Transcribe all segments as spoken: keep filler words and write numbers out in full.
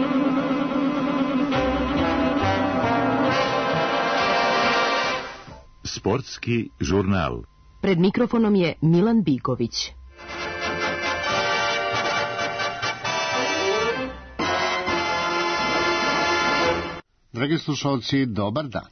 Sportski žurnal. Pred mikrofonom je Milan Biković. Dragi slušalci, dobar dan.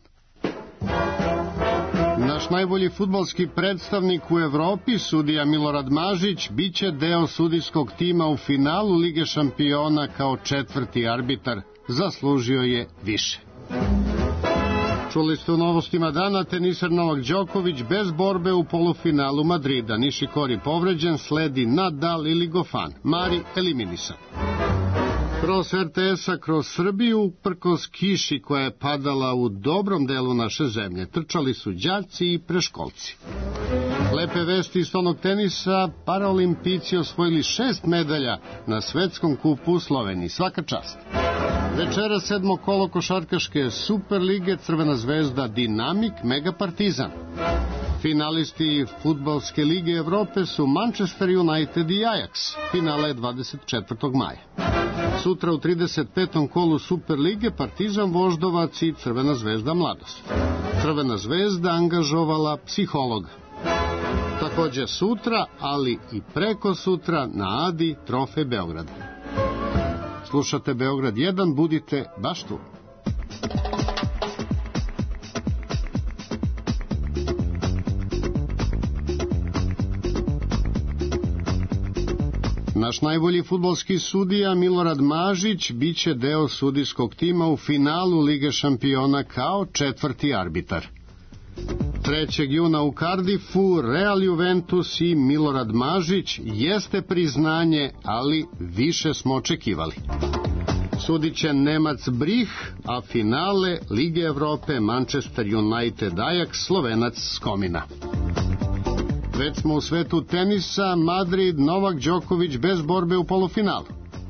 Naš najbolji fudbalski predstavnik u Evropi, sudija Milorad Mažić, biće deo sudijskog tima u finalu Lige šampiona kao četvrti arbitar. Zaslužio je više. Čuli ste u novostima dana, teniser Novak Đoković bez borbe u polufinalu Madrida. Nishikori povređen, sledi Nadal ili Gofan. Mari eliminisan. Kroz er te es-a kroz Srbiju, prkos kiši koja je padala u dobrom delu naše zemlje, trčali su đaci i preškolci. Lepe vesti iz stolnog tenisa, paraolimpijci osvojili šest medalja na svetskom kupu u Sloveniji. Svaka čast. Večera sedmo kolo košarkaške Superlige, Crvena zvezda Dinamik, Mega Partizan. Finalisti fudbalske lige Evrope su Manchester United i Ajax. Finale je dvadeset četvrtog maja. Sutra u trideset petom kolu Superlige Partizan Voždovac i Crvena zvezda Mladost. Crvena zvezda angažovala psihologa. Takođe sutra, ali i preko sutra na Adi trofej Beograda. Slušate Beograd jedan, budite baš tu. Naš najbolji fudbalski sudija Milorad Mažić biće deo sudijskog tima u finalu Lige šampiona kao četvrti arbitar. trećeg juna u Cardiffu Real Juventus i Milorad Mažić jeste priznanje, ali više smo očekivali. Sudit će Nemac Brih, a finale Lige Evrope Manchester United Ajax, Slovenac Skomina. Već smo u svetu tenisa, Madrid, Novak Đoković bez borbe u polufinalu.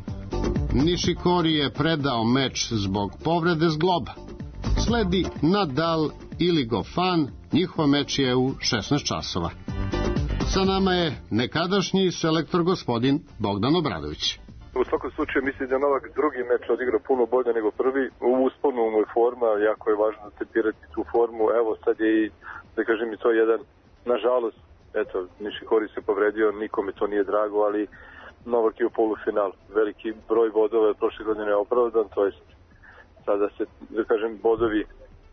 Nishikori je predao meč zbog povrede zgloba. Sledi Nadal ili Gofan, njihov meč je u šesnaest časova. Sa nama je nekadašnji selektor gospodin Bogdan Obradović. U svakom slučaju mislim da Novak drugi meč odigrao puno bolje nego prvi. U usponu mu je forma, jako je važno tempirati tu formu. Evo sad je i, da kažem i to jedan, nažalost, eto, Nishikori se povredio, nikome to nije drago, ali Novak je u polufinalu. Veliki broj bodova je prošle godine opravdan, to jest sada se, da kažem, bodovi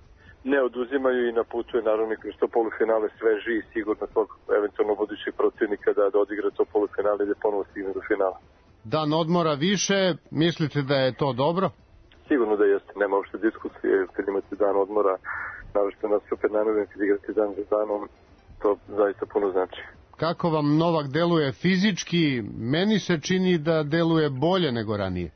ne oduzimaju i na putu je naravno kroz to polufinale sveži i sigurno tog eventualno budućeg protivnika da, da odigra to polufinale i da ponovo stigne do finala. Dan odmora više, mislite da je to dobro? Sigurno da jeste, nema uopšte diskusije, kad imate dan odmora, naravno na super najnovim kad igrate dan za danom, to zaista puno znači. Kako vam Novak deluje fizički? Meni se čini da deluje bolje nego ranije.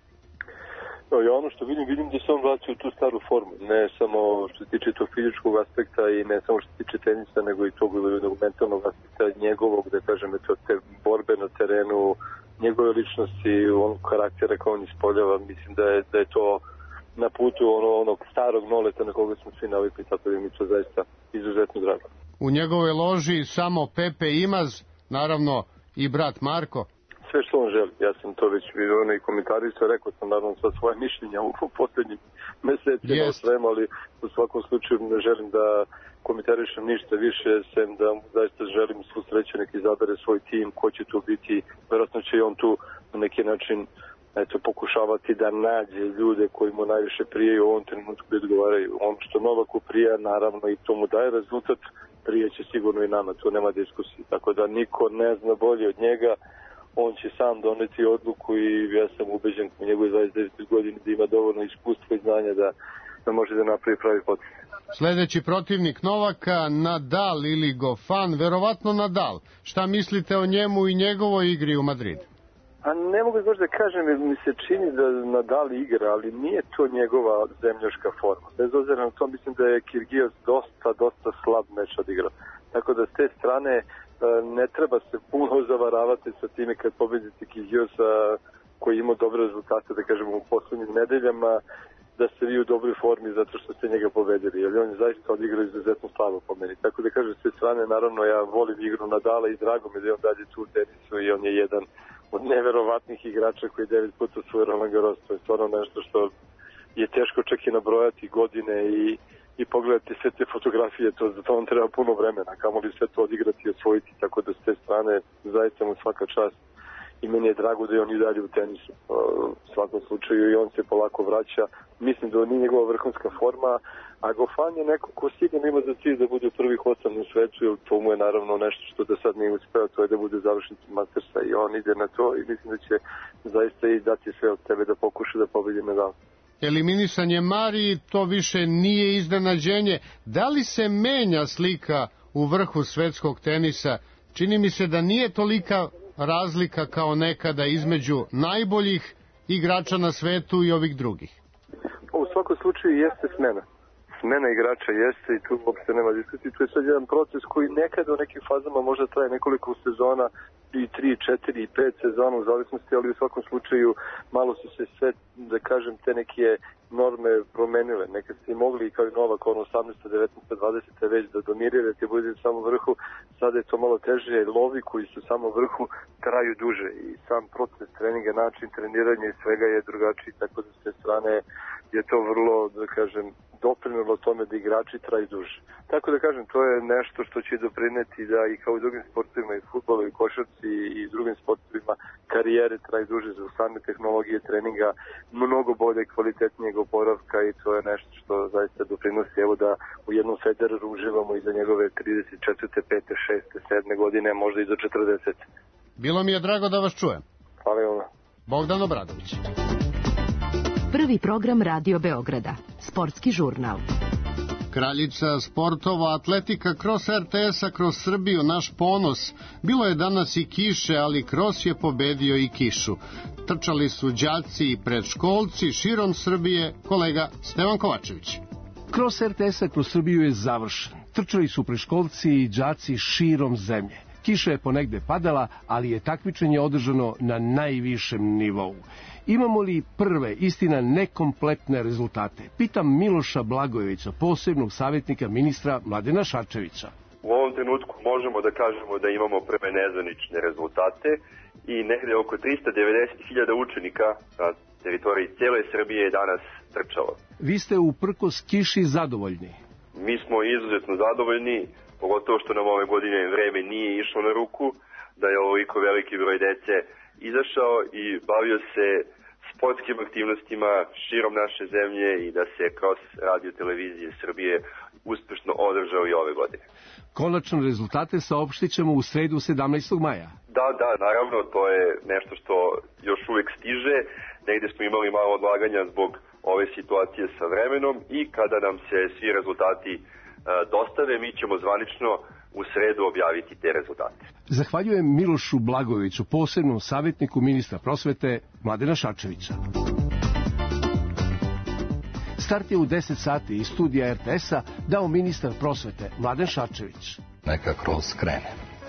No, ja ono što vidim, vidim da se on vraća u tu staru formu, ne samo što se tiče tog fizičkog aspekta i ne samo što se tiče tenisa, nego i tog mentalnog aspekta njegovog, da kažem, te borbe na terenu, njegove ličnosti, onog karaktera kao on ispoljava, mislim da je, da je to na putu ono, onog starog Noleta na koga smo svi navikli, tako da mi to zaista izuzetno drago. U njegovoj loži samo Pepe Imaz, naravno i brat Marko. Sve što on želi, ja sam to već vidio i komentarisao, rekao sam naravno sva svoje mišljenja u poslednjim mesecima yes. o svemu, ali u svakom slučaju ne želim da komentarišem ništa više, sem da zaista želim svu sreću, nek izabere svoj tim, ko će tu biti, vjerojatno će i on tu na neki način eto, pokušavati da nađe ljude koji mu najviše prijaju u ovom trenutku i odgovaraju. Ono što Novaku prija, naravno i to mu daje rezultat, prijeće sigurno i nama, tu nema diskusije, tako da niko ne zna bolje od njega. On će sam doneti odluku i ja sam ubeđen u njegovoj dvadeset devetoj godini da ima dovoljno iskustva i znanja da, da može da napravi pravi potez. Sledeći protivnik Novaka, Nadal ili Gofan, verovatno Nadal. Šta mislite o njemu i njegovoj igri u Madridu? A ne mogu baš da kažem, jer mi se čini da Nadal igra, ali nije to njegova zemljoška forma. Bez obzira na to mislim da je Kirgios dosta, dosta slab meč odigrao. Tako da s te strane ne treba se puno zavaravati sa time kad pobedite Kirgiosa koji ima dobre rezultate, da kažemo, u poslednjim nedeljama, da ste vi u dobroj formi zato što ste njega pobedili, jer on je zaista odigrao izuzetno slabo po meni. Tako da kažem, s te strane, naravno, ja volim igru Nadala i drago mi da je on dalje tu u tenisu i on je jedan od neverovatnih igrača koji devet puta osvojio Roland Garros. To je stvarno nešto što je teško čak i nabrojati godine i, i pogledati sve te fotografije, to za to vam treba puno vremena, kamo li sve to odigrati i osvojiti, tako da s te strane zaista mu svaka čast i meni je drago da je on i dalje u tenisu. U svakom slučaju i on se polako vraća. Mislim da nije njegova vrhunska forma, a Goffin je neko ko sigurno ima za cilj da bude prvih osam u svetu, jer to mu je naravno nešto što do sad nije uspeo, to je da bude završnici Mastersa i on ide na to i mislim da će zaista i dati sve od tebe da pokuša da pobedi medal. Eliminisanje Mariji, to više nije iznenađenje. Da li se menja slika u vrhu svetskog tenisa? Čini mi se da nije tolika razlika kao nekada između najboljih igrača na svetu i ovih drugih. U svakom slučaju jeste smena. Smena igrača jeste i tu uopšte nema diskusije. To je sad jedan proces koji nekada u nekim fazama možda traje nekoliko sezona, i tri, četiri, pet sezona u zavisnosti, ali u svakom slučaju malo su se sve, da kažem, te neke norme promenile. Nekad ste i mogli, kao i Novak, ono osamnaesta, devetnaesta, dvadeseta već da dominiraju, da bude samo vrhu. Sada je to malo teže, jer lovi koji su samo vrhu traju duže i sam proces treninga, način treniranja i svega je drugačiji, tako da s te strane je to vrlo, da kažem, doprinelo tome da igrači traju duže. Tako da kažem, to je nešto što će doprineti da i kao u drugim sportovima, i futbolu, i košarci, i drugim sportovima, karijere traju duže za same tehnologije treninga, mnogo bolje, kvalitetnijeg oporavka i to je nešto što zaista doprinosi. Evo da u jednom Federeru uživamo i za njegove trideset četvrte, pete, šeste, sedme godine, možda i do četrdesete. Bilo mi je drago da vas čujem. Hvala vam. Bogdan Obradović. Prvi program Radio Beograda. Sportski žurnal. Kraljica sportova atletika Cross R T S-a kroz Srbiju, naš ponos. Bilo je danas i kiše, ali Cross je pobedio i kišu. Trčali su đaci i predškolci širom Srbije, kolega Stevan Kovačević. Cross R T S-a kroz Srbiju je završen. Trčali su predškolci i đaci širom zemlje. Kiša je ponegde padala, ali je takmičenje održano na najvišem nivou. Imamo li prve, istina nekompletne rezultate? Pitam Miloša Blagojevića, posebnog savjetnika ministra Mladena Šarčevića. U ovom trenutku možemo da kažemo da imamo prve nezvanične rezultate i negde oko trista devedeset hiljada učenika na teritoriji cijele Srbije je danas trčalo. Vi ste uprkos kiši zadovoljni? Mi smo izuzetno zadovoljni, pogotovo što nam ove godine vreme nije išlo na ruku, da je ovoliko veliki broj dece izašao i bavio se sportskim aktivnostima širom naše zemlje i da se kroz radio televizije Srbije uspešno održao i ove godine. Konačne rezultate saopštit ćemo u sredu sedamnaestog maja. Da, da, naravno, to je nešto što još uvek stiže. Negde smo imali malo odlaganja zbog ove situacije sa vremenom i kada nam se svi rezultati uh, dostave, mi ćemo zvanično u sredu objaviti te rezultate. Zahvaljujem Milošu Blagojeviću, posebnom savjetniku ministra prosvete Mladena Šarčevića. Start je u deset sati iz studija R T S-a dao ministar prosvete Mladen Šarčević. Neka Cross krene.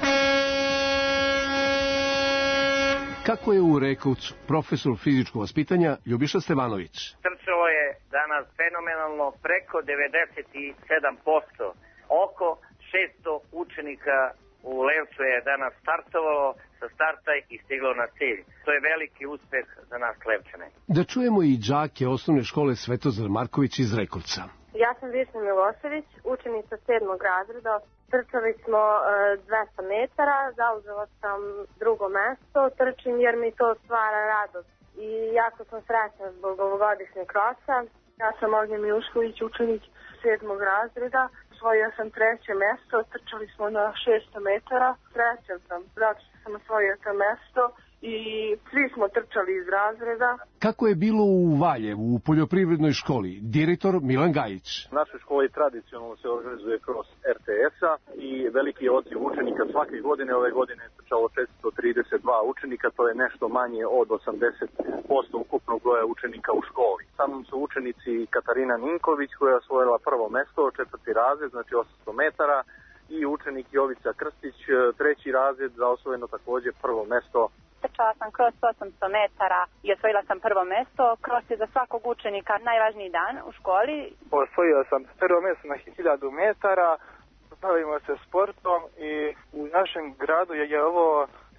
Kako je u Rekovcu profesor fizičkog vaspitanja Ljubiša Stevanović? Trčalo je danas fenomenalno preko devedeset sedam posto. Oko šesto učenika u Levcu je danas startovalo sa starta i stiglo na cilj. To je veliki uspeh za nas Levčane. Da čujemo i đake osnovne škole Svetozar Marković iz Rekovca. Ja sam Višnja Milošević, učenica sedmog razreda. Trčali smo e, dvesta metara, zauzela sam drugo mesto, trčim jer mi to stvara radost. I jako sam srećna zbog ovogodišnjeg krosa. Ja sam Ognjen Milušković, učenik sedmog razreda. Osvojio sam treće mesto, trčali smo na šesto metara. Srećan sam, zato što sam osvojio to mesto i svi smo trčali iz razreda. Kako je bilo u Valjevu, u poljoprivrednoj školi? Direktor Milan Gajić. U našoj školi tradicionalno se organizuje kroz R T S-a i veliki odziv učenika svake godine. Ove godine je trčalo četiristo trideset dva učenika, to je nešto manje od osamdeset posto ukupnog broja učenika u školi. Sa mnom su učenici Katarina Ninković koja je osvojila prvo mesto, četvrti razred, znači osamsto metara, i učenik Jovica Krstić, treći razred, za osvojeno takođe prvo mesto. Trčala sam kroz osamsto metara i osvojila sam prvo mesto. Kroz je za svakog učenika najvažniji dan u školi. Osvojila sam prvo mesto na hiljadu metara, bavimo se sportom i u našem gradu je ovo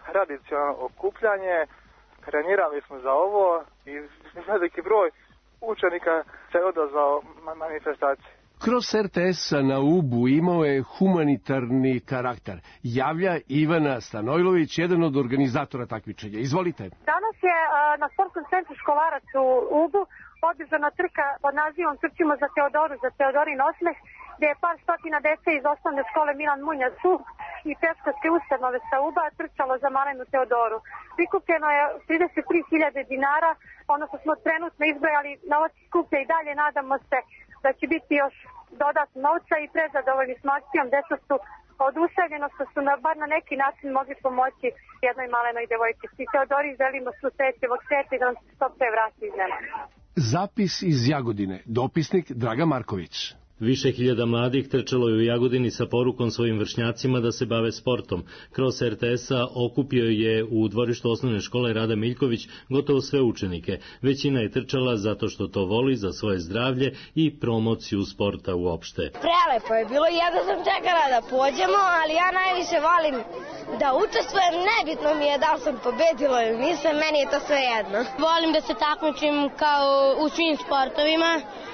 tradicionalno okupljanje, trenirali smo za ovo i veliki broj učenika se odazvao manifestaciji. Cross R T S na Ubu imao je humanitarni karakter. Javlja Ivana Stanojlović, jedan od organizatora takmičenja. Izvolite. Danas je a, na sportskom centru Školarac u Ubu održana trka pod nazivom Trčimo za Teodoru, za Teodorin osmeh, gde je par stotina dece iz osnovne škole Milan Munjac Ub i predškolske ustanove sa Uba trčalo za malenu Teodoru. Prikupljeno je trideset tri hiljade dinara, ono što smo trenutno izbrojali, novac skuplja i dalje, nadamo se da će biti još dodatno novca i prezadovoljni smo akcijom, deca su oduševljeno što su na, bar na neki način mogli pomoći jednoj malenoj devojčici. Teodori želimo svu sreću, ovog sveta i da nam se što pre vrati iz Nemačke. Zapis iz Jagodine. Dopisnik Draga Marković. Više hiljada mladih trčalo je u Jagodini sa porukom svojim vršnjacima da se bave sportom. Cross R T S-a okupio je u dvorištu osnovne škole Rada Miljković gotovo sve učenike. Većina je trčala zato što to voli, za svoje zdravlje i promociju sporta uopšte. Prelepo je bilo, ja da sam čekala da pođemo, ali ja najviše volim da učestvujem, nebitno mi je da li sam pobedila ili nisam, meni je to sve jedno. Volim da se takmičim kao u svim sportovima,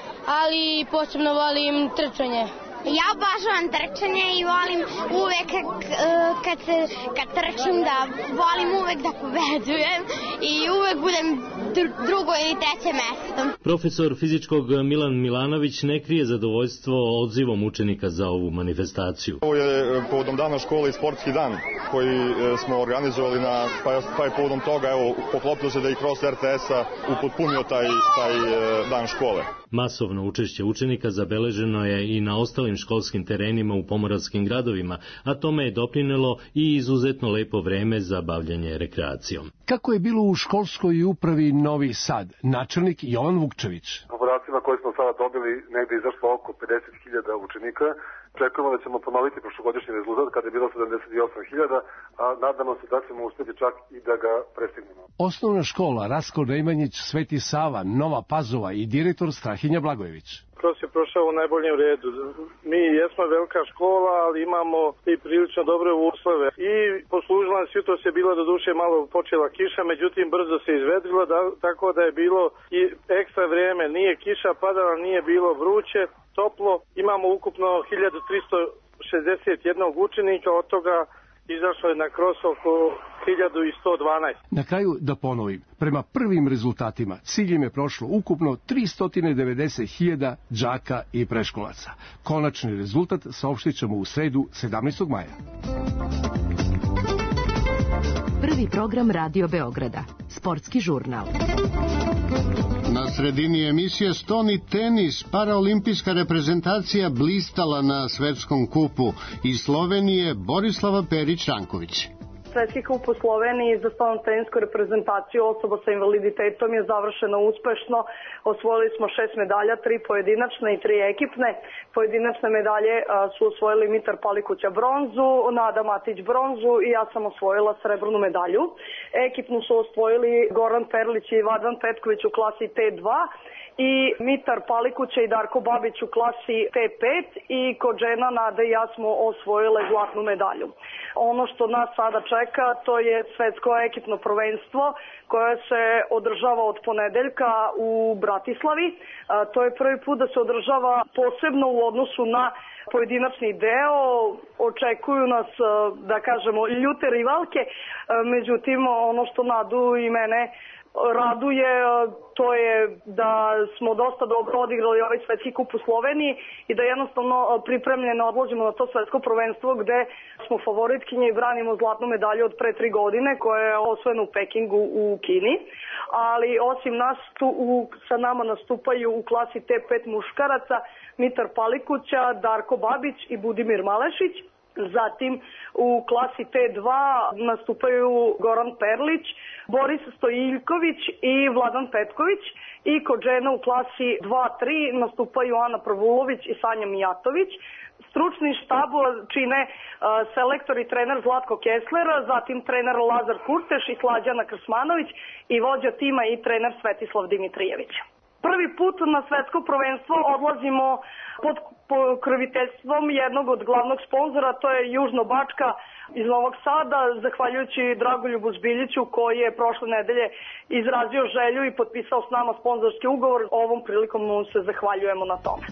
ali posebno volim trčanje. Ja obožavam trčanje i volim uvek kad, se, kad trčim da volim uvek da pobedujem i uvek budem drugo ili treće mesto. Profesor fizičkog Milan Milanović ne krije zadovoljstvo odzivom učenika za ovu manifestaciju. Ovo je povodom dana škole i sportski dan koji smo organizovali, na, pa, pa je povodom toga evo, poklopilo se da i Cross R T S-a upotpunio taj, taj dan škole. Masovno učešće učenika zabeleženo je i na ostalim školskim terenima u pomoravskim gradovima, a tome je doprinelo i izuzetno lepo vreme za bavljanje rekreacijom. Kako je bilo u školskoj upravi Novi Sad? Načelnik Jovan Vukčević. Po podacima koje smo sada dobili, negde izašlo oko pedeset hiljada učenika. Čekujemo da ćemo ponoviti prošlogodišnji rezultat kada je bilo sedamdeset osam hiljada, a nadamo se da ćemo uspjeti čak i da ga prestignemo. Osnovna škola Rasko Nemanjić, Sveti Sava, Nova Pazova i direktor Strahinja Blagojević. Cross je prošao u najboljem redu. Mi jesmo velika škola, ali imamo i prilično dobre uslove. I poslužila nas jutros je bila do duše malo počela kiša, međutim brzo se izvedrila, da, tako da je bilo i ekstra vrijeme. Nije kiša padala, nije bilo vruće, toplo. Imamo ukupno hiljadu tristo šezdeset jedan učenika, od toga izašlo je na Cross oko hiljadu sto dvanaest. Na kraju da ponovim, prema prvim rezultatima ciljem je prošlo ukupno tristo devedeset hiljada đaka i preškolaca. Konačni rezultat saopštit ćemo u sredu sedamnaestog maja. Prvi program Radio Beograda. Sportski žurnal. Na sredini emisije stoni tenis, paraolimpijska reprezentacija blistala na svetskom kupu iz Slovenije Borislava Perić-Ranković. Svetski kup u Sloveniji za stonu tenisku reprezentaciju osoba sa invaliditetom je završeno uspešno. Osvojili smo šest medalja, tri pojedinačne i tri ekipne. Pojedinačne medalje a, su osvojili Mitar Palikuća bronzu, Nada Matić bronzu i ja sam osvojila srebrnu medalju. Ekipnu su osvojili Goran Perlić i Vadan Petković u klasi T dva i Mitar Palikuća i Darko Babić u klasi T pet i kod žena Nada i ja smo osvojile zlatnu medalju. Ono što nas sada čeka to je svetsko ekipno prvenstvo koje se održava od ponedeljka u Bratislavi. To je prvi put da se održava posebno u odnosu na pojedinačni deo. Očekuju nas, da kažemo, ljute rivalke, međutim ono što Nadu i mene raduje, to je da smo dosta dobro odigrali ovaj svetski kup u Sloveniji i da jednostavno pripremljeno odložimo na to svetsko prvenstvo gde smo favoritkinje i branimo zlatnu medalju od pre tri godine koja je osvojena u Pekingu u Kini. Ali osim nas tu u, sa nama nastupaju u klasi T pet muškaraca Mitar Palikuća, Darko Babić i Budimir Malešić. Zatim u klasi T dva nastupaju Goran Perlić, Boris Stojiljković i Vladan Petković i kod žena u klasi dva tri nastupaju Ana Prvulović i Sanja Mijatović. Stručni štab čine uh, selektor i trener Zlatko Kessler, zatim trener Lazar Kurteš i Slađana Krsmanović i vođa tima i trener Svetislav Dimitrijević. Prvi put na svetsko prvenstvo odlazimo pod pokroviteljstvom jednog od glavnog sponzora, to je Južno-Bačka iz Novog Sada, zahvaljujući Dragoljubu Zbiljiću koji je prošle nedelje izrazio želju i potpisao s nama sponzorski ugovor. Ovom prilikom mu se zahvaljujemo na tome.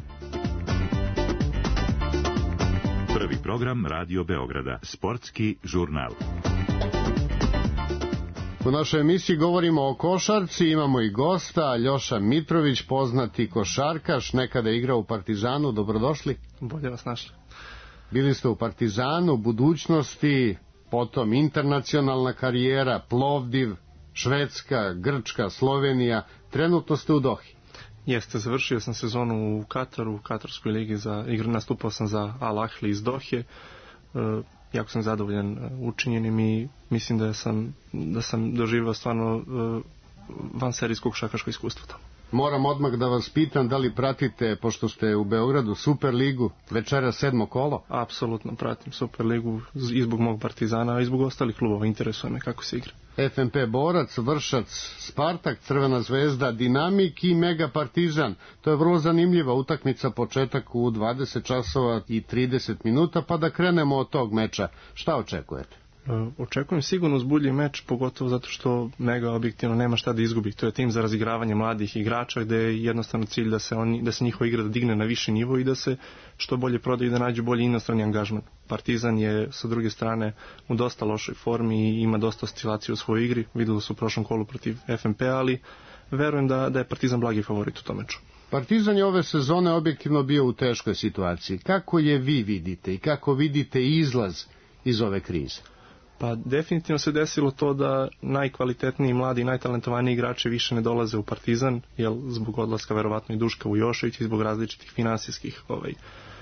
Prvi program Radio Beograda, sportski žurnal. U našoj emisiji govorimo o košarci, imamo i gosta, Ljoša Mitrović, poznati košarkaš, nekada igrao u Partizanu, dobrodošli. Bolje vas našli. Bili ste u Partizanu, budućnosti, potom internacionalna karijera, Plovdiv, Švedska, Grčka, Slovenija, trenutno ste u Dohi. Jeste, završio sam sezonu u Kataru, u Katarskoj ligi za igru, nastupao sam za Al Ahli iz Dohe. E, jako sam zadovoljan učinjenim i mislim da sam, da sam doživao stvarno e, vanserijskog šakaško iskustvo tamo. Moram odmah da vas pitam da li pratite, pošto ste u Beogradu, Superligu, večera sedmo kolo? Apsolutno pratim Superligu i zbog mog Partizana, i zbog ostalih klubova, interesuje me kako se igra. F M P Borac, Vršac, Spartak, Crvena zvezda, Dinamik i Mega Partizan. To je vrlo zanimljiva utakmica, početak u dvadeset časova i trideset minuta, pa da krenemo od tog meča. Šta očekujete? Očekujem sigurno uzbudljiv meč, pogotovo zato što Mega objektivno nema šta da izgubi. To je tim za razigravanje mladih igrača gde je jednostavno cilj da se, on, da se njihova igra da digne na viši nivo i da se što bolje prodaju i da nađu bolji inostrani angažman. Partizan je sa druge strane u dosta lošoj formi i ima dosta oscilacije u svojoj igri. Videlo su u prošlom kolu protiv F M P, ali verujem da, da je Partizan blagi favorit u tom meču. Partizan je ove sezone objektivno bio u teškoj situaciji. Kako je vi vidite i kako vidite izlaz iz ove krize? Pa definitivno se desilo to da najkvalitetniji, mladi i najtalentovaniji igrači više ne dolaze u Partizan, jer zbog odlaska verovatno i Duška Vujošević i zbog različitih finansijskih ovaj,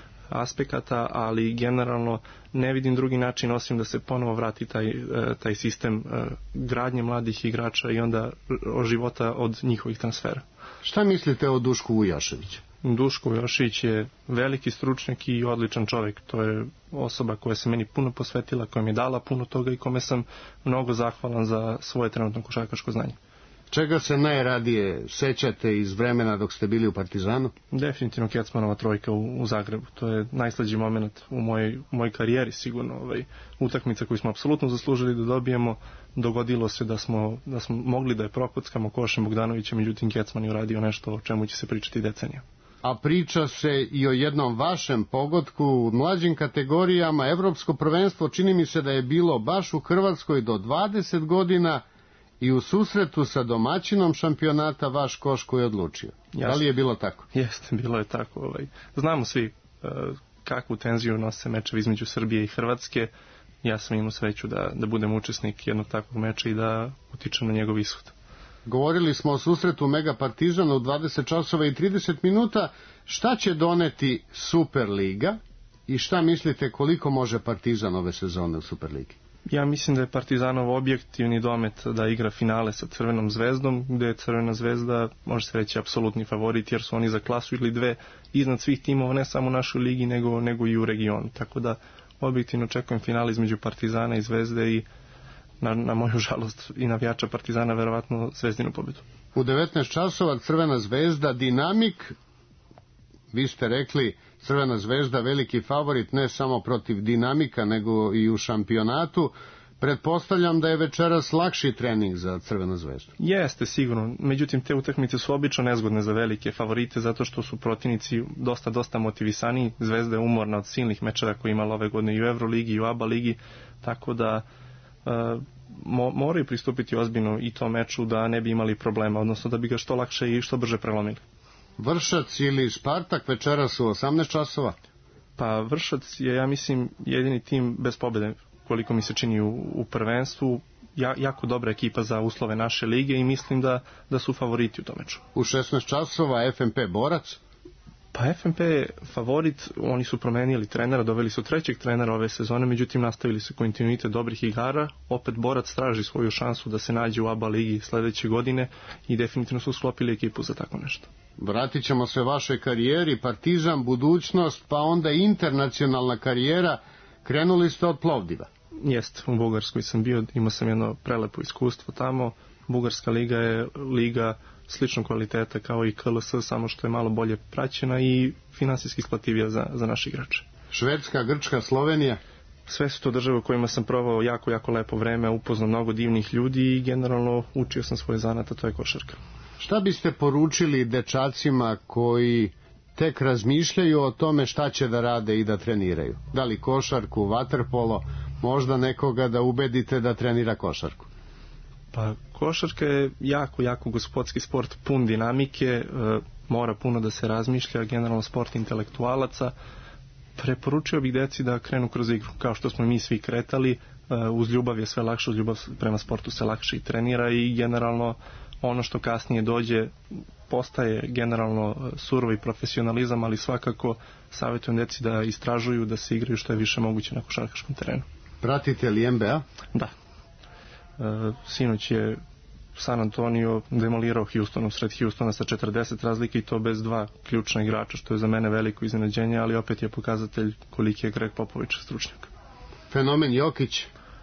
aspekata, ali generalno ne vidim drugi način osim da se ponovo vrati taj, taj sistem gradnje mladih igrača i onda života od njihovih transfera. Šta mislite o Dušku Vujoševiću? Duško Vujošević je veliki stručnjak i odličan čovjek. To je osoba koja se meni puno posvetila, koja mi je dala puno toga i kome sam mnogo zahvalan za svoje trenutno košarkaško znanje. Čega se najradije sećate iz vremena dok ste bili u Partizanu? Definitivno Kecmanova trojka u, u Zagrebu. To je najslađi moment u mojoj, u mojoj karijeri sigurno. Ovaj, utakmica koju smo apsolutno zaslužili da dobijemo. Dogodilo se da smo, da smo mogli da je prokockamo košem Bogdanovića, međutim Kecman je uradio nešto o čemu će se pričati decenija. A priča se i o jednom vašem pogodku u mlađim kategorijama. Evropsko prvenstvo čini mi se da je bilo baš u Hrvatskoj do dvadeset godina i u susretu sa domaćinom šampionata vaš Koško je odlučio. Jasne. Da li je bilo tako? Jeste, bilo je tako. Ovaj. Znamo svi uh, kakvu tenziju nose mečevi između Srbije i Hrvatske. Ja sam imao sreću da, da budem učesnik jednog takvog meča i da utičem na njegov ishod. Govorili smo o susretu Mega Partizana u dvadeset časova i trideset minuta. Šta će doneti Superliga i šta mislite koliko može Partizan ove sezone u Superligi? Ja mislim da je Partizanov objektivni domet da igra finale sa Crvenom zvezdom, gde je Crvena zvezda, može se reći, apsolutni favorit, jer su oni za klasu ili dve iznad svih timova, ne samo u našoj ligi, nego, nego i u regionu. Tako da objektivno očekujem finale između Partizana i Zvezde i Na, na moju žalost i navijača Partizana verovatno Zvezdinu pobedu. U devetnaest časova Crvena zvezda, Dinamik. Vi ste rekli Crvena zvezda veliki favorit ne samo protiv Dinamika nego i u šampionatu. Pretpostavljam da je večeras lakši trening za Crvenu zvezdu. Jeste, sigurno. Međutim, te utakmice su obično nezgodne za velike favorite zato što su protivnici dosta, dosta motivisani. Zvezda je umorna od silnih mečeva koje je imala ove godine i u Euroligi i u ABA ligi, tako da Uh, mo, moraju pristupiti ozbiljno i to meču da ne bi imali problema, odnosno da bi ga što lakše i što brže prelomili. Vršac ili Spartak večeras u osamnaest časova? Pa Vršac je, ja mislim, jedini tim bez pobjede, koliko mi se čini u, u prvenstvu. Ja, jako dobra ekipa za uslove naše lige i mislim da, da su favoriti u tom meču. U šesnaest časova F M P Borac? Pa F M P je favorit, oni su promenili trenera, doveli su trećeg trenera ove sezone, međutim nastavili su kontinuitet dobrih igara, opet Borac traži svoju šansu da se nađe u ABA ligi sledeće godine i definitivno su sklopili ekipu za tako nešto. Vratit ćemo se vašoj karijeri, Partizan, budućnost, pa onda internacionalna karijera, krenuli ste od Plovdiva. Jest, u Bugarskoj sam bio, imao sam jedno prelepo iskustvo tamo. Bugarska liga je liga sličnog kvaliteta kao i K L S, samo što je malo bolje praćena i finansijski isplativija za, za naše igrače. Švedska, Grčka, Slovenija? Sve su to države u kojima sam provao jako, jako lepo vreme, upoznao mnogo divnih ljudi i generalno učio sam svoj zanat, a to je košarka. Šta biste poručili dečacima koji tek razmišljaju o tome šta će da rade i da treniraju? Da li košarku, vaterpolo, možda nekoga da ubedite da trenira košarku? Pa košarka je jako, jako gospodski sport, pun dinamike, e, mora puno da se razmišlja, generalno sport intelektualaca. Preporučio bih deci da krenu kroz igru, kao što smo mi svi kretali, e, uz ljubav je sve lakše, uz ljubav prema sportu se lakše i trenira i generalno ono što kasnije dođe postaje generalno surovi profesionalizam, ali svakako savjetujem deci da istražuju, da se igraju što je više moguće na košarkaškom terenu. Pratite li N B A? Da. E, sinoć je San Antonio demolirao Houston u sred Houstona sa četrdeset razlike i to bez dva ključna igrača, što je za mene veliko iznenađenje, ali opet je pokazatelj koliki je Greg Popović stručnjak. Fenomen Jokić?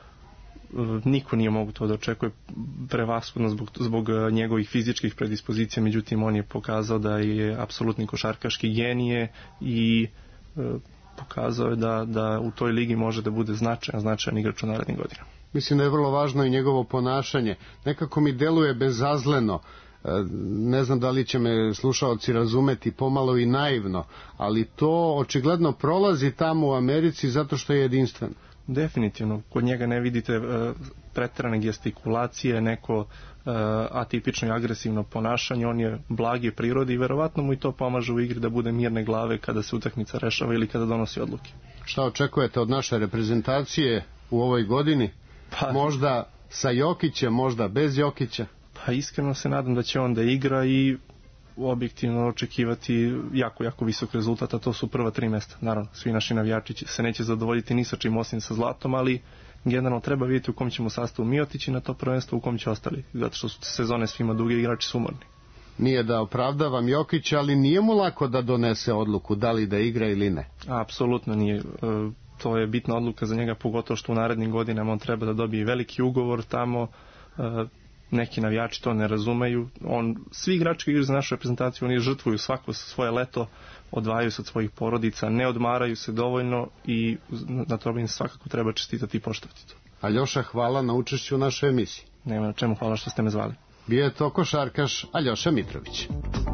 Niko nije mogu to da očekuje prevashodno zbog, zbog njegovih fizičkih predispozicija, međutim on je pokazao da je apsolutni košarkaški genije i e, pokazao je da, da u toj ligi može da bude značajan, značajan igrač u narednim godinama. Mislim da je vrlo važno i njegovo ponašanje. Nekako mi deluje bezazleno. Ne znam da li će me slušaoci razumeti, pomalo i naivno, ali to očigledno prolazi tamo u Americi zato što je jedinstven. Definitivno. Kod njega ne vidite uh, preterane gestikulacije, neko uh, atipično i agresivno ponašanje. On je blage prirode i verovatno mu i to pomaže u igri da bude mirne glave kada se utakmica rešava ili kada donosi odluke. Šta očekujete od naše reprezentacije u ovoj godini? Pa, možda sa Jokićem, možda bez Jokića? Pa iskreno se nadam da će on da igra i objektivno očekivati jako, jako visok rezultat, a to su prva tri mesta. Naravno, svi naši navijači se neće zadovoljiti ni sa čim osim sa zlatom, ali generalno treba vidjeti u kom ćemo sastavu mi otići na to prvenstvo, u kom će ostali, zato što su sezone svima duge, igrači su umorni. Nije da opravdavam Jokić, ali nije mu lako da donese odluku da li da igra ili ne. Apsolutno nije. To je bitna odluka za njega, pogotovo što u narednim godinama on treba da dobije veliki ugovor tamo. Neki navijači to ne razumeju. On, svi igrači koji igraju za našu reprezentaciju, oni žrtvuju svako svoje leto, odvajaju se od svojih porodica, ne odmaraju se dovoljno i na to im svakako treba čestitati i poštovati to. Aljoša, hvala na učešću u našoj emisiji. Nema na čemu, hvala što ste me zvali. Bio je to košarkaš Aljoša Mitrović.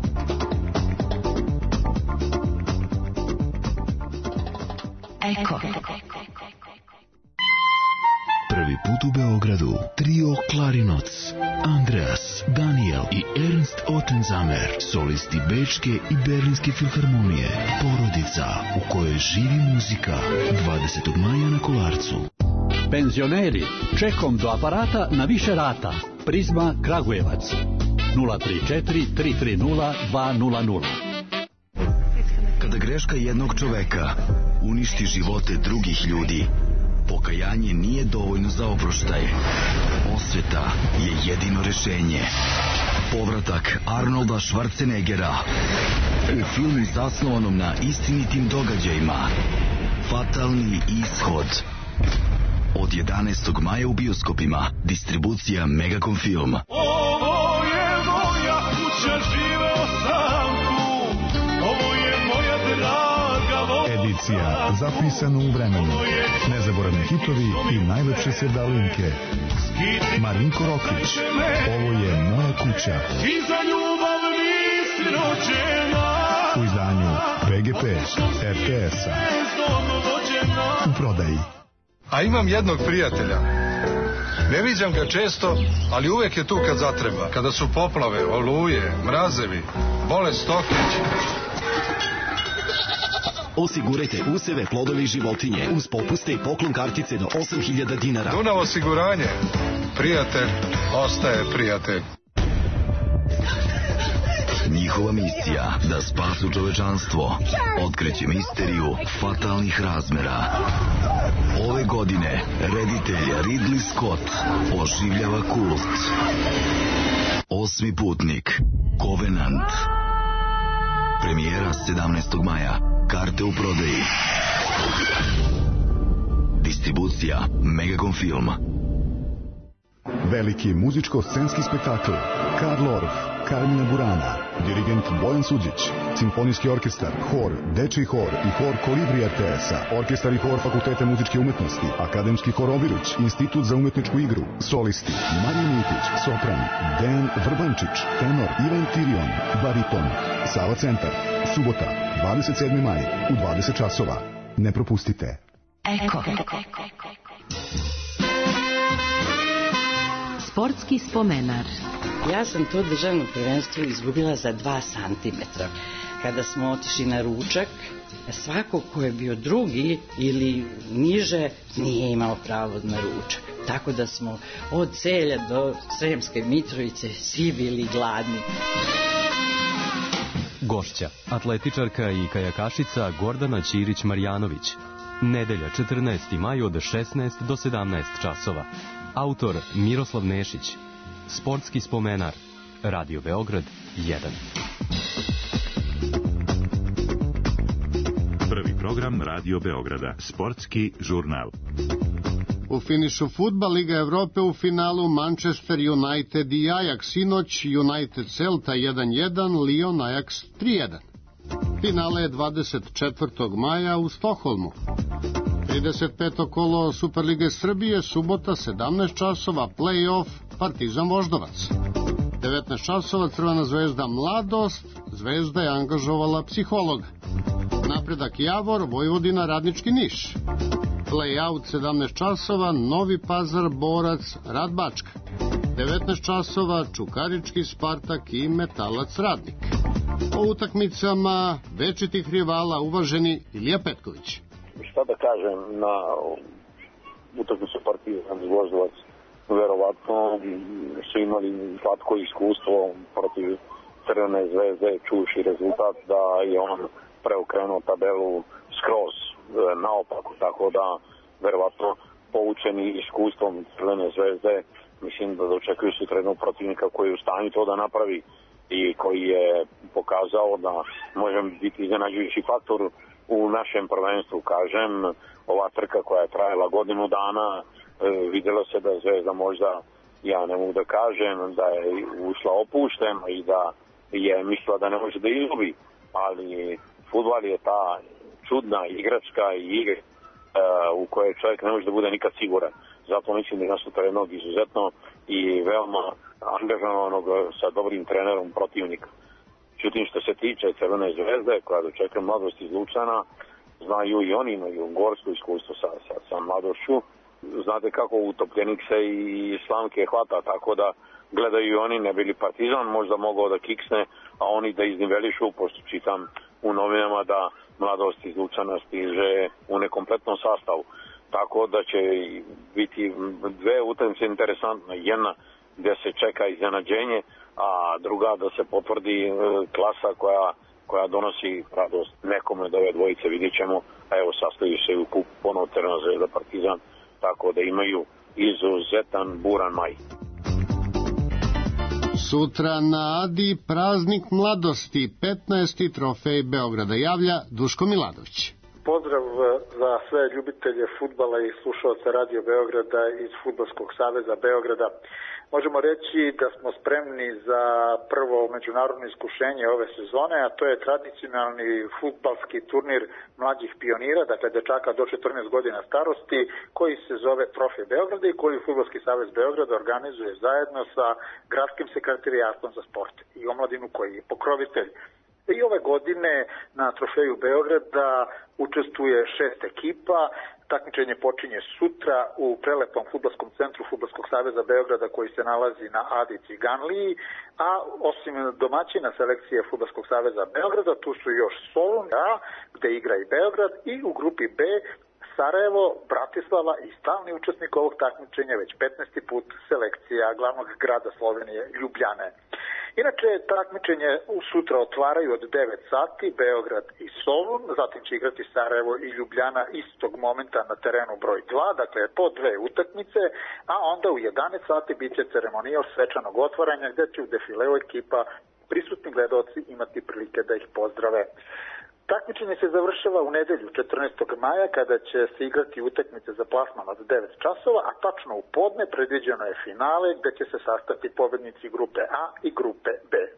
Eko. Prvi put u Beogradu trio Klarinoc, Andreas, Daniel i Ernst Ottenzamer, solisti Bečke i Berlinske filharmonije. Porodica u kojoj živi muzika. dvadesetog maja na Kolarcu. Penzioneri, čekom do aparata na više rata. Prizma Kragujevac nula tri četiri tri tri nula dva nula nula. Kada greška jednog čoveka uništi živote drugih ljudi, pokajanje nije dovoljno za oproštaj. Osveta je jedino rešenje. Povratak Arnolda Schwarzeneggera u filmu zasnovanom na istinitim događajima. Fatalni ishod. Od jedanaestog maja u bioskopima. Distribucija Megacom Film. Ovo je moja kuća, živeo sam tu. Ovo je moja draga voda. Edicija zapisana u vremenu. Nezaboravni hitovi i najlepše sevdalinke. Marinko Roklić. Ovo je moja kuća. I za ljubav nisi rođena. U izdanju B G P R T S-a. U prodaji. A imam jednog prijatelja. Ne viđam ga često, ali uvek je tu kad zatreba. Kada su poplave, oluje, mrazevi, bolest stoke. Osigurajte useve, plodovi i životinje uz popuste i poklon kartice do osam hiljada dinara. Dunav osiguranje. Prijatelj ostaje prijatelj. Njihova misija da spasu čovečanstvo otkreće misteriju fatalnih razmera. Ove godine reditelj Ridley Scott oživljava kult. Osmi putnik, Covenant. Premijera sedamnaestog maja. Karte u prodaji. Distribucija Megacom Film. Veliki muzičko-scenski spektakl Karl Orff, Karmina Burana, dirigent Bojan Suđić, simfonijski orkestar, hor, dečiji hor i hor Kolibri R T S-a, orkestar i hor Fakulteta muzičke umetnosti, akademski hor Obiruć, institut za umetničku igru, solisti, Marija Mitić, sopran, Dejan Vrbančić, tenor, Ivan Tirion, bariton, Sava centar, subota, dvadeset sedmi maj, u dvadeset časova. Ne propustite. Eko. Sportski spomenar. Ja sam to državno prvenstvo izgubila za dva santimetra. Kada smo otišli na ručak, svako ko je bio drugi ili niže nije imao pravo na ručak. Tako da smo od Celja do Sremske Mitrovice svi bili gladni. Gošća, atletičarka i kajakašica Gordana Ćirić-Marjanović. Nedelja četrnaesti maj od šesnaest do sedamnaest časova. Autor Miroslav Nešić. Sportski spomenar. Radio Beograd jedan. Prvi program Radio Beograda. Sportski žurnal. U finišu fudbal Liga Evrope u finalu Manchester United i Ajax, sinoć United Celta jedan jedan, Lyon Ajax tri jedan. Finale je dvadeset četvrtog maja u Stokholmu. trideset peto kolo Superlige Srbije, subota sedamnaest časova, play-off Partizan Voždovac. devetnaest časova Crvena zvezda Mladost, Zvezda je angažovala psihologa. Napredak Javor, Vojvodina Radnički Niš. Play-out sedamnaest časova, Novi Pazar Borac Radbačka. devetnaest časova Čukarički Spartak i Metalac Radnik. O utakmicama večitih rivala uvaženi Ilija Petković. Šta da kažem na utakmicu Partizan Voždovac, verovatno su imali slatko iskustvo protiv Crvene zvezde, čuši rezultat da je on preokrenuo tabelu skroz naopako, tako da verovatno poučeni iskustvom Crvene zvezde, mislim da dočekuju sutra jednog protivnika koji je u stanju to da napravi i koji je pokazao da može biti iznenađujući faktor u našem prvenstvu. Kažem, ova trka koja je trajala godinu dana, e, vidjelo se da Zvezda možda, ja ne mogu da kažem, da je ušla opuštena i da je mislila da ne može da izgubi, ali fudbal je ta čudna igračka i igra e, u kojoj čovjek ne može da bude nikad siguran. Zato mislim da je nasutra jednog izuzetno i veoma angažovanog sa dobrim trenerom protivnika. Čutim, što se tiče Crvene zvezde, koja dočeka Mladost iz Lučana, znaju i oni, imaju gorsko iskustvo sa, sa, sa Mladošću. Znate kako utopljenik se i slamke hvata, tako da gledaju i oni, ne bili Partizan možda mogao da kiksne, a oni da iznivelišu, pošto čitam u novinama da Mladost iz Lučana stiže u nekompletnom sastavu. Tako da će biti dve utakmice interesantne, jedna gdje se čeka iznenađenje, a druga da se potvrdi klasa koja, koja donosi radost nekome od ove dvojice, vidjet ćemo. A evo, sastavi se u kup ponovo Crvena zvezda Partizan, tako da imaju izuzetan buran maj. Sutra na Adi praznik mladosti, petnaesti trofej Beograda, javlja Duško Miladović. Pozdrav za sve ljubitelje fudbala i slušalce Radio Beograda iz Fudbalskog saveza Beograda. Možemo reći da smo spremni za prvo međunarodno iskušenje ove sezone, a to je tradicionalni fudbalski turnir mlađih pionira, dakle dečaka do četrnaest godina starosti, koji se zove Trofej Beograda i koji Fudbalski savez Beograda organizuje zajedno sa gradskim sekretarijatom za sport i omladinu koji je pokrovitelj. I ove godine na Trofeju Beograda učestvuje šest ekipa. Takmičenje počinje sutra u prelepom fudbalskom centru Fudbalskog saveza Beograda koji se nalazi na Adi Ciganliji, a osim domaćina selekcije Fudbalskog saveza Beograda tu su još Solun A, gde igra i Beograd, i u grupi B Sarajevo, Bratislava i stalni učesnik ovog takmičenja već petnaesti put selekcija glavnog grada Slovenije Ljubljane. Inače, takmičenje sutra otvaraju od devet sati Beograd i Solun, zatim će igrati Sarajevo i Ljubljana istog momenta na terenu broj dva, dakle po dve utakmice, a onda u jedanaest sati bit će ceremonijal svečanog otvaranja gde će u defileu ekipa prisutni gledaoci imati prilike da ih pozdrave. Takmičenje se završava u nedelju četrnaestog maja kada će se igrati utakmice za plasman od devet časova, a tačno u podne predviđeno je finale gde će se sastati pobednici grupe A i grupe B. Na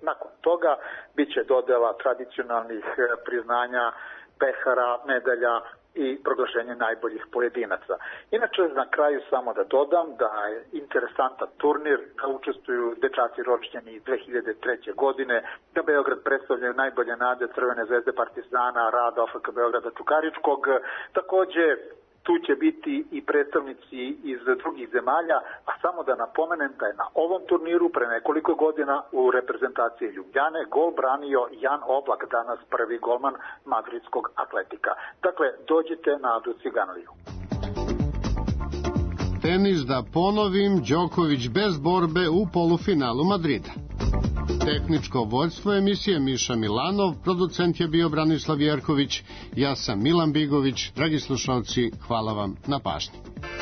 toga biće dodela tradicionalnih priznanja, pehara, medalja i proglašenje najboljih pojedinaca. Inače, na kraju samo da dodam da je interesantan turnir, da učestvuju dečaci ročnjeni dve hiljade treće godine, da Beograd predstavljaju najbolje nade Crvene zvezde, Partizana, Rada, O F K Beograda, Čukaričkog. Takođe, tu će biti i predstavnici iz drugih zemalja, a samo da napomenem da je na ovom turniru pre nekoliko godina u reprezentaciji Ljubljane gol branio Jan Oblak, danas prvi golman madridskog Atletika. Dakle, dođite na Adu Ciganliju. Tenis, da ponovim, Đoković bez borbe u polufinalu Madrida. Tehničko vođstvo emisije Miša Milanov, producent je bio Branislav Jerković, ja sam Milan Bigović. Dragi slušalci, hvala vam na pažnji.